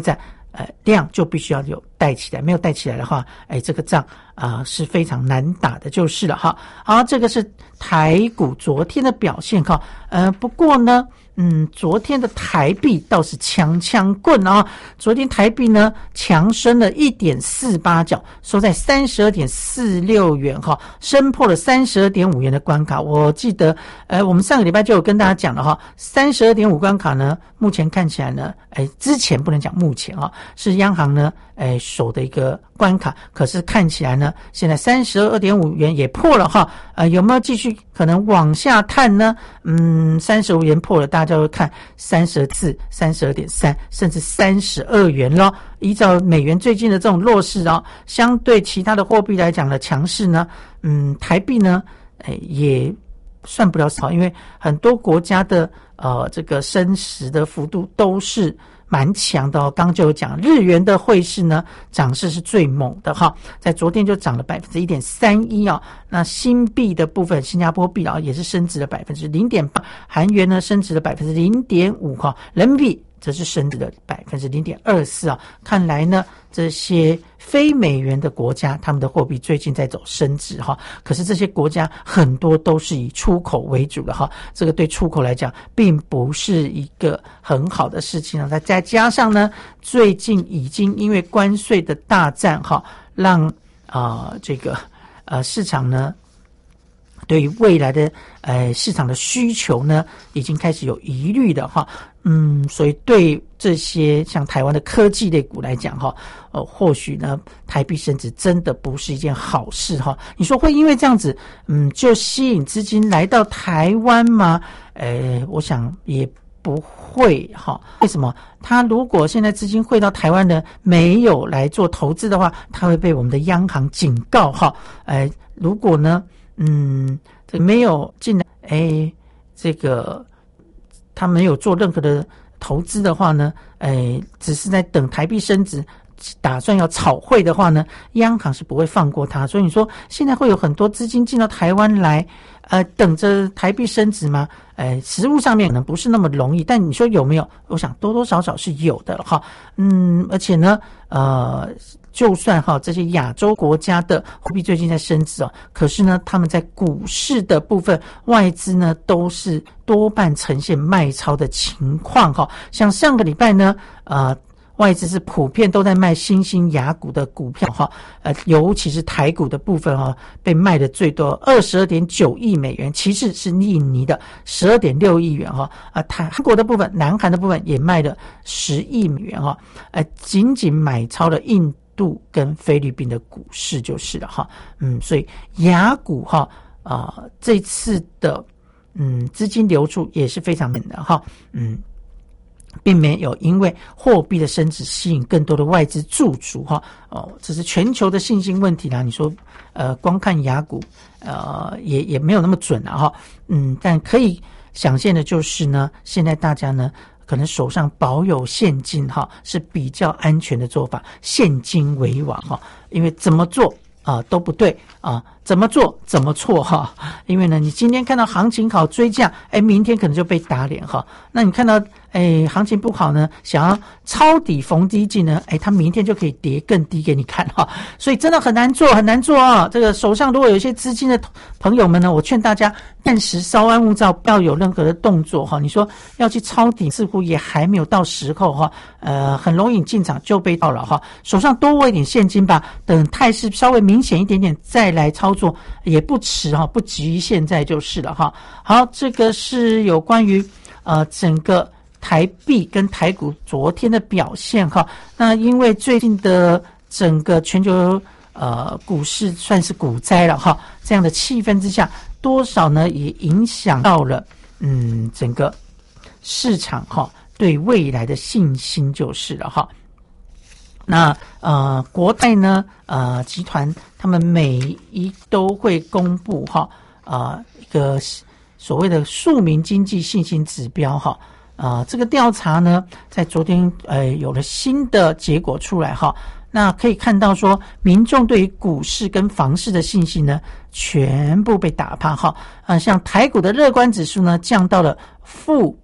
呃量就必须要有带起来，没有带起来的话，哎，这个仗啊、呃、是非常难打的，就是了哈。好，这个是台股昨天的表现哈，呃，不过呢。嗯，昨天的台币倒是强强棍啊！昨天台币呢强升了 一点四八角，收在 三十二点四六元哈，升破了 三十二点五元的关卡。我记得呃我们上个礼拜就有跟大家讲了哈 ，三十二点五关卡呢，目前看起来呢，哎，之前不能讲目前啊，是央行呢哎守的一个关卡，可是看起来呢，现在 三十二点五元也破了哈，呃有没有继续可能往下探呢？嗯 ,三十五元破了，大家就会看三十四、三十二点三，甚至三十二元咯。依照美元最近的这种弱势哦，相对其他的货币来讲的强势呢，嗯，台币呢，哎也算不了少，因为很多国家的呃这个升值的幅度都是蛮强的哦。刚刚就有讲，日元的汇市呢涨势是最猛的哈，在昨天就涨了 百分之一点三一 哦。那新币的部分，新加坡币啊也是升值了 百分之零点八， 韩元呢升值了 百分之零点五 哈，人民币则是升值了 百分之零点二四 啊。看来呢，这些非美元的国家，他们的货币最近在走升值哈。可是这些国家很多都是以出口为主的哈，这个对出口来讲，并不是一个很好的事情啊。再加上呢，最近已经因为关税的大战哈，让啊、呃、这个呃市场呢，对于未来的呃市场的需求呢，已经开始有疑虑的哈。嗯，所以对这些像台湾的科技类股来讲哈，呃，或许呢，台币升值真的不是一件好事哈。你说会因为这样子，嗯，就吸引资金来到台湾吗？呃，我想也不会哈。为什么？他如果现在资金汇到台湾呢，没有来做投资的话，他会被我们的央行警告哈。呃，如果呢，嗯，这没有进来，哎，这个。他没有做任何的投资的话呢，哎，只是在等台币升值，打算要炒汇的话呢，央行是不会放过他。所以你说现在会有很多资金进到台湾来，呃，等着台币升值吗？哎，实务上面可能不是那么容易，但你说有没有？我想多多少少是有的哈。嗯，而且呢，呃。就算哈这些亚洲国家的货币最近在升值哦，可是呢，他们在股市的部分外资呢都是多半呈现卖超的情况哈。像上个礼拜呢，呃，外资是普遍都在卖新兴亚股的股票哈，呃，尤其是台股的部分哈，被卖的最多二十二点九亿美元，其次是印尼的十二点六亿元哈，啊，台韩国的部分、南韩的部分也卖了十亿美元哈，呃，仅仅买超了印度跟菲律宾的股市就是了哈，嗯，所以亚股哈啊、呃、这次的嗯资金流出也是非常猛的哈，嗯，并没有因为货币的升值吸引更多的外资驻足哈，哦，这是全球的信心问题啦。你说呃光看亚股呃也也没有那么准啊哈，嗯，但可以想见的就是呢，现在大家呢。可能手上保有现金哈是比较安全的做法，现金为王哈，因为怎么做啊、呃、都不对啊，怎么做怎么错哈，因为呢你今天看到行情好追价，哎，明天可能就被打脸哈。那你看到哎行情不好呢，想要抄底逢低进呢，哎，它明天就可以跌更低给你看哈。所以真的很难做，很难做啊。这个手上如果有一些资金的朋友们呢，我劝大家暂时稍安勿躁，不要有任何的动作哈。你说要去抄底，似乎也还没有到时候哈。呃，很容易进场就被盗了哈。手上多握一点现金吧，等态势稍微明显一点点再来操作也不迟哈，不急于现在就是了哈。好，这个是有关于呃整个台币跟台股昨天的表现哈。那因为最近的整个全球呃股市算是股灾了哈，这样的气氛之下，多少呢也影响到了嗯整个市场哈对未来的信心就是了哈。那呃国泰呢呃集团他们每一都会公布哈呃一个所谓的庶民经济信心指标哈。啊、呃，这个调查呢，在昨天呃有了新的结果出来哈。那可以看到说，民众对于股市跟房市的信心呢，全部被打趴哈。啊、呃，像台股的乐观指数呢，降到了负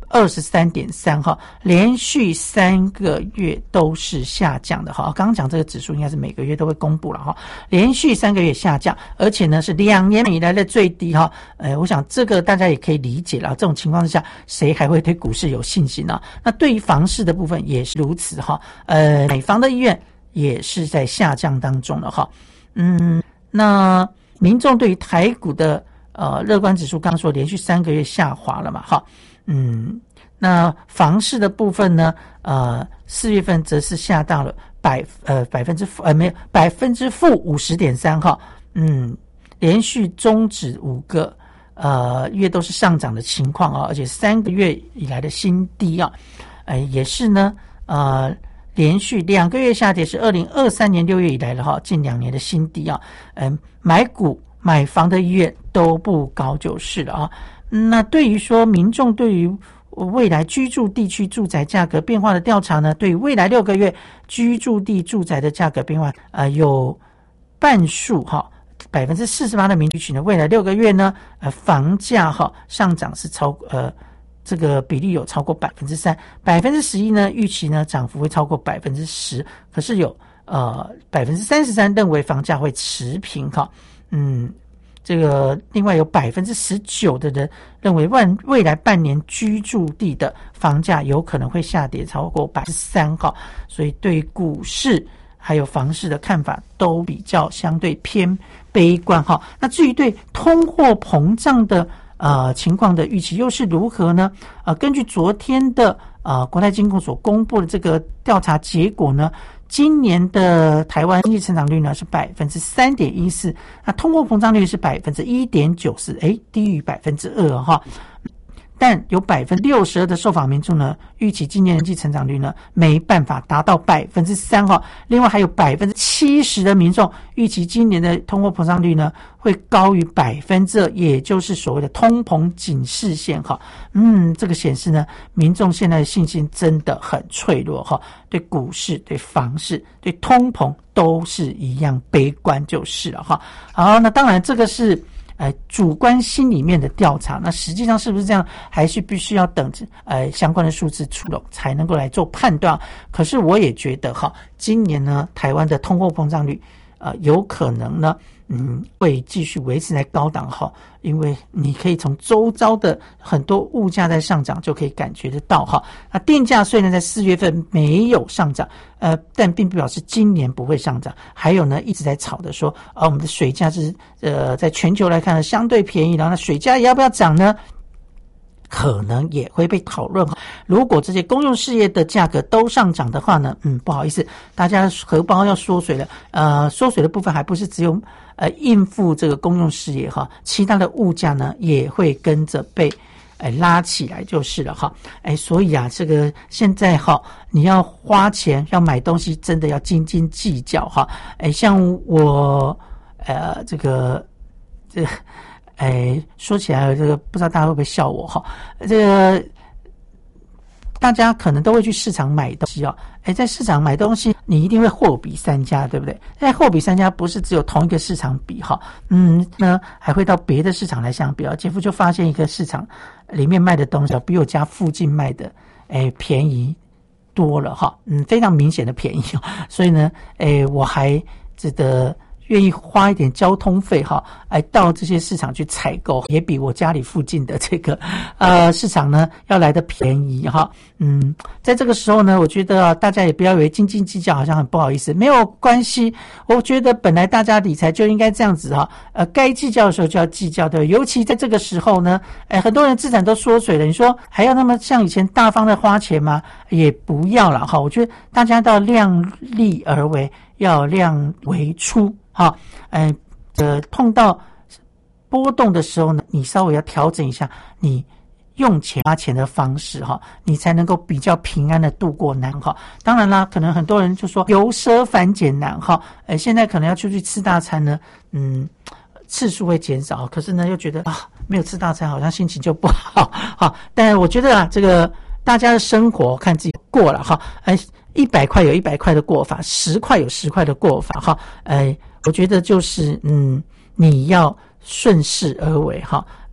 二十三点三哈，连续三个月都是下降的哈。刚刚讲这个指数应该是每个月都会公布了哈，连续三个月下降，而且呢是两年以来的最低哈。呃，我想这个大家也可以理解了。这种情况之下，谁还会对股市有信心呢？那对于房市的部分也是如此哈。呃，买房的意愿也是在下降当中了哈。嗯，那民众对于台股的呃乐观指数，刚刚说连续三个月下滑了嘛哈。嗯，那房市的部分呢，呃，四月份则是下到了百呃百分之负呃没有百分之负五十点三哈。嗯，连续终止五个呃月都是上涨的情况啊，而且三个月以来的新低啊，呃也是呢呃。连续两个月下跌是二零二三年六月以来的哈，近两年的新低啊。嗯，买股买房的意愿都不高就是了啊。那对于说民众对于未来居住地区住宅价格变化的调查呢，对于未来六个月居住地住宅的价格变化，呃，有半数哈，百分之四十八的民居群呢，未来六个月呢，呃，房价哈上涨是超呃。这个比例有超过百分之三，百分之十一呢，预期呢涨幅会超过百分之十，可是有呃百分之三十三认为房价会持平哈，嗯，这个另外有百分之十九的人认为未未来半年居住地的房价有可能会下跌超过百分之三哈，所以对股市还有房市的看法都比较相对偏悲观哈。那至于对通货膨胀的呃，情况的预期又是如何呢？呃，根据昨天的呃国泰金控所公布的这个调查结果呢，今年的台湾经济成长率呢是百分之三点一四，那通货膨胀率是百分之一点九四，哎，低于百分之二哈。但有百分之六十二的受访民众呢，预期今年经济成长率呢没办法达到百分之三哈。另外还有百分之七十的民众预期今年的通货膨胀率呢会高于百分之二，也就是所谓的通膨警示线哈。嗯，这个显示呢，民众现在的信心真的很脆弱哈，对股市、对房市、对通膨都是一样悲观就是了哈。好，那当然这个是。呃，主观心里面的调查，那实际上是不是这样，还是必须要等呃相关的数字出笼才能够来做判断。可是我也觉得哈，今年呢，台湾的通货膨胀率，呃，有可能呢，嗯，会继续维持在高档哈，因为你可以从周遭的很多物价在上涨，就可以感觉得到哈。那电价虽然在四月份没有上涨，呃，但并不表示今年不会上涨。还有呢，一直在吵的说，啊，我们的水价是呃，在全球来看呢相对便宜，然后呢，水价也要不要涨呢？可能也会被讨论。如果这些公用事业的价格都上涨的话呢，嗯，不好意思，大家荷包要缩水了。呃，缩水的部分还不是只有呃应付这个公用事业哈，其他的物价呢也会跟着被哎拉起来就是了哈。哎，所以啊，这个现在哈，你要花钱要买东西，真的要斤斤计较哈。哎，像我呃这个这。哎，说起来这个不知道大家会不会笑我哈？这个大家可能都会去市场买东西哦。哎，在市场买东西，你一定会货比三家，对不对？在货比三家不是只有同一个市场比哈，嗯，呢还会到别的市场来相比啊。姐夫就发现一个市场里面卖的东西比我家附近卖的哎便宜多了哈，嗯，非常明显的便宜哦。所以呢，哎，我还值得。愿意花一点交通费哈，来到这些市场去采购，也比我家里附近的这个呃市场呢要来的便宜哈。嗯，在这个时候呢，我觉得、啊、大家也不要以为斤斤计较好像很不好意思，没有关系。我觉得本来大家理财就应该这样子哈，呃，该计较的时候就要计较，对，尤其在这个时候呢，哎，很多人资产都缩水了，你说还要那么像以前大方的花钱吗？也不要了哈。我觉得大家都要量力而为，要量为出。好，哎，呃，碰到波动的时候呢，你稍微要调整一下你用钱花钱的方式哈，你才能够比较平安的度过难哈。当然啦，可能很多人就说由奢反俭难哈，呃，现在可能要出去吃大餐呢，嗯，次数会减少，可是呢又觉得啊，没有吃大餐好像心情就不好哈。但我觉得啊，这个大家的生活看自己过了哈，哎，一百块有一百块的过法，十块有十块的过法哈，哎。我觉得就是嗯，你要顺势而为哈，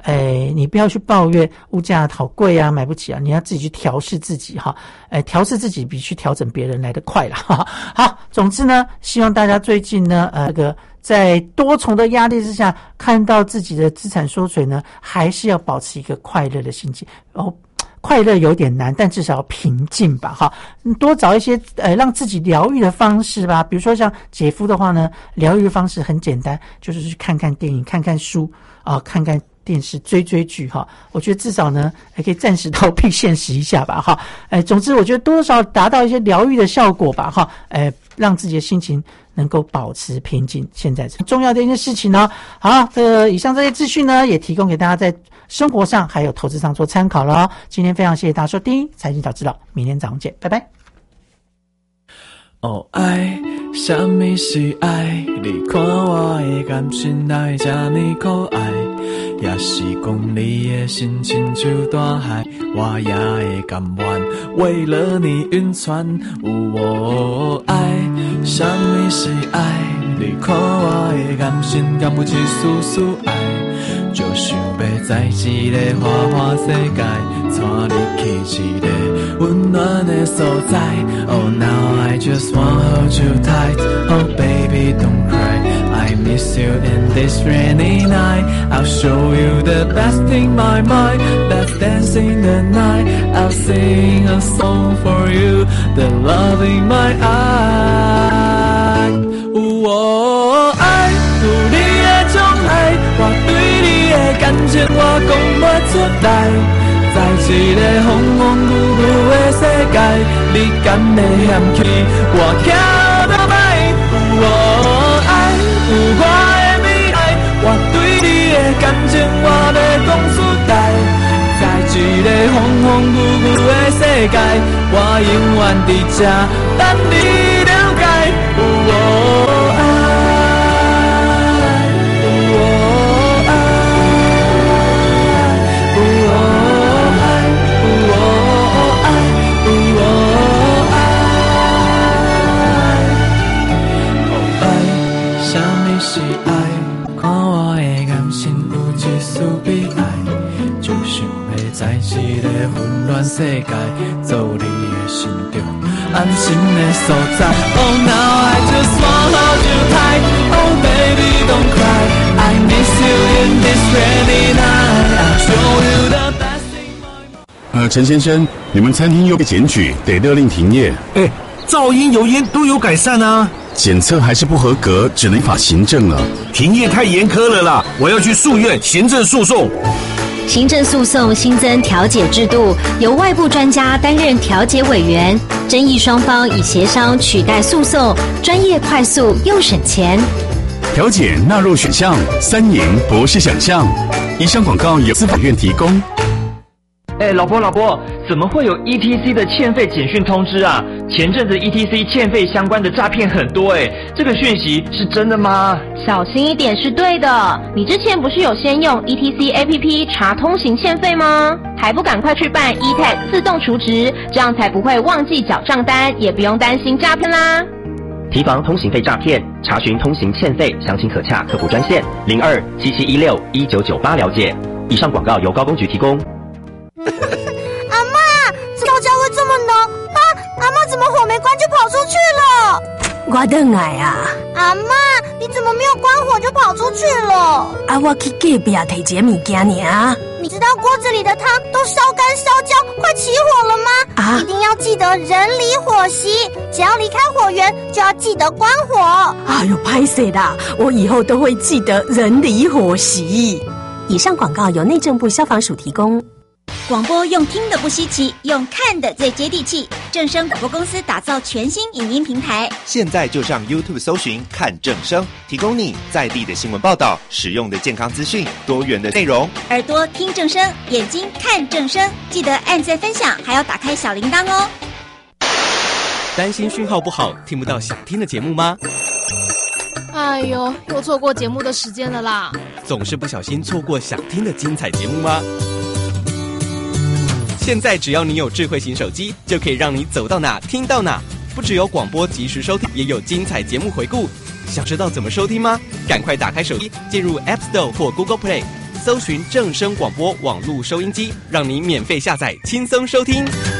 哎，你不要去抱怨物价好贵啊，买不起啊，你要自己去调试自己哈，哎，调试自己比去调整别人来得快啦。哈。好，总之呢，希望大家最近呢，呃，这个在多重的压力之下，看到自己的资产缩水呢，还是要保持一个快乐的心情哦。快乐有点难，但至少要平静吧，哈，多找一些呃让自己疗愈的方式吧。比如说像姐夫的话呢，疗愈的方式很简单，就是去看看电影、看看书啊、呃，看看电视、追追剧哈。我觉得至少呢，还可以暂时逃避现实一下吧，哈。哎，总之我觉得多少达到一些疗愈的效果吧，哈。哎，让自己的心情能够保持平静，现在是重要的一件事情呢。好，这个以上这些资讯呢，也提供给大家在生活上还有投资上做参考了哦。今天非常谢谢大家收听财经早知道，明天早上见，拜拜。 哦爱，什么是爱？你看我的感情来这呢可爱，也是讲你的心亲像大海，我也会甘愿为了你晕船。有无爱？什么是爱？你看我的感情敢有一丝丝爱？就想要在一个花花世界，带你去一个温暖的所在。Oh now I just wanna hold you tight. Oh baby don't cry, I miss you in this rainy night. I'll show you the best in my mind. Let's dance in the night. I'll sing a song for you, the love in my eye. 有我爱，有你的宠爱，我对你的感情我讲不出来。在一个风风雨雨的世界，你敢会嫌弃我徛倒摆？有我爱，有我的美爱，我对你的感情我要讲出来。在一个风风雨雨的世界，我永远伫这等你了解。有我爱。是爱，看我的眼神有一丝悲哀，就想要在一个混乱世界，做你的心中安心的所在。Oh now I just wanna hold you tight, oh baby don't cry, I miss you in this rainy night. I'll show you the best in my mind. 呃，陈先生，你们餐厅又被检举，得勒令停业。 哎，噪音、油烟都有改善啊。 检测还是不合格，只能罚行政了。 停业太严苛了啦，我要去诉愿行政诉讼。 行政诉讼新增调解制度，由外部专家担任调解委员，争议双方以协商取代诉讼，专业、快速又省钱。 调解纳入选项，三赢不是想象。以上广告由司法院提供。 哎，老婆老婆，怎么会有 E T C 的欠费简讯通知啊？前阵子 E T C 欠费相关的诈骗很多哎，这个讯息是真的吗？ 小心一点是对的。你之前不是有先用 E T C A P P 查通行欠费吗？还不赶快去办 E T A G 自动储值，这样才不会忘记缴账单，也不用担心诈骗啦。 提防通行费诈骗，查询通行欠费，详情可洽客服专线零二七七一六一九九八了解。以上广告由高工局提供。 阿嬷，高脚会这么浓啊！阿嬷怎么火没关就跑出去了？ 我等来啊！ 阿嬷，你怎么没有关火就跑出去了？ 啊，我去隔壁提一个物件尔。 你知道锅子里的汤都烧干烧焦，快起火了吗？啊！一定要记得人离火熄，只要离开火源就要记得关火。 哎呦，拍谁啦！我以后都会记得人离火熄。 以上广告由内政部消防署提供。 广播用听的不稀奇，用看的最接地气。正声广播公司打造全新影音平台， 现在就上 YouTube 搜寻看正声，提供你在地的新闻报道、实用的健康资讯、多元的内容。 耳朵听正声，眼睛看正声，记得按赞分享，还要打开小铃铛哦。 担心讯号不好，听不到想听的节目吗？ 哎呦，又错过节目的时间了啦！ 总是不小心错过想听的精彩节目吗？现在只要你有智慧型手机，就可以让你走到哪听到哪。不只有广播及时收听，也有精彩节目回顾。想知道怎么收听吗？赶快打开手机，进入 App Store 或 Google Play， 搜寻正声广播网络收音机，让你免费下载，轻松收听。